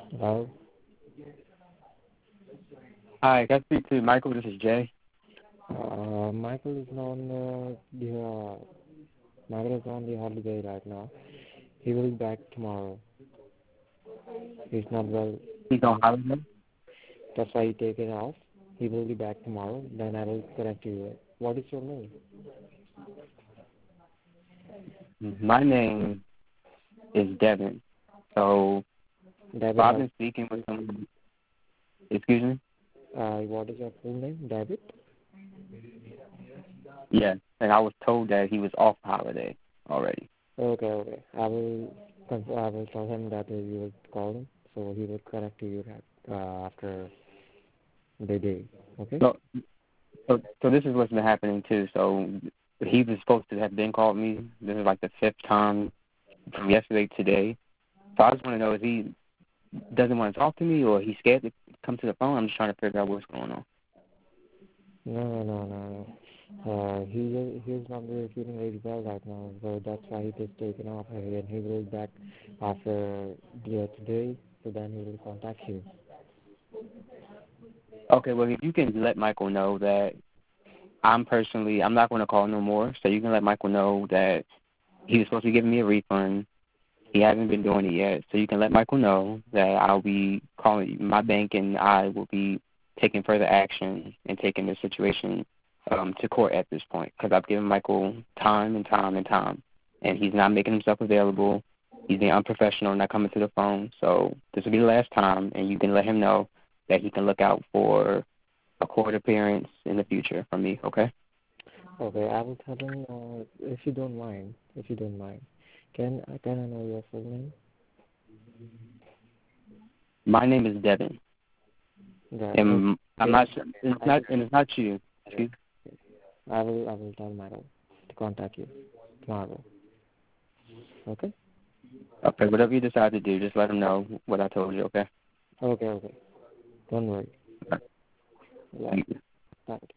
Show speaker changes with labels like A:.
A: Hello?
B: Hi, can I speak to Michael? This is Jay.
A: Michael is on Michael is on the holiday right now. He will be back tomorrow. He's not well.
B: He's on holiday?
A: That's why he take it off. He will be back tomorrow. Then I will correct you. What is your name?
B: My name is Devin. So,
A: David.
B: I've been speaking with him. Excuse me?
A: What is your full name? David?
B: Yes, and I was told that he was off holiday already.
A: Okay. I will tell him that you will call him, so he will correct you after the day. Okay?
B: So this is what's been happening too. So he was supposed to have been called me. This is like the fifth time from yesterday to today. So I just want to know if he doesn't want to talk to me or he's scared to come to the phone. I'm just trying to figure out what's going on.
A: No. He's not really feeling very well right now, so that's why he just taken off, and he will be back after today. So then he will contact you.
B: Okay, well, if you can let Michael know that I'm not going to call no more, so you can let Michael know that he was supposed to be giving me a refund. He hasn't been doing it yet, so you can let Michael know that I'll be calling my bank and I will be taking further action and taking the situation to court at this point because I've given Michael time, and he's not making himself available. He's being unprofessional, not coming to the phone. So this will be the last time, and you can let him know that he can look out for a court appearance in the future from me, okay?
A: Okay, I will tell him if you don't mind. Can I know your full name?
B: My name is Devin. And I'm not sure, it's not you. Excuse me.
A: I will tell Michael to contact you tomorrow. Okay?
B: Okay, whatever you decide to do, just let him know what I told you, okay?
A: Okay. Don't worry.
B: Okay.
A: Yeah. Thank you.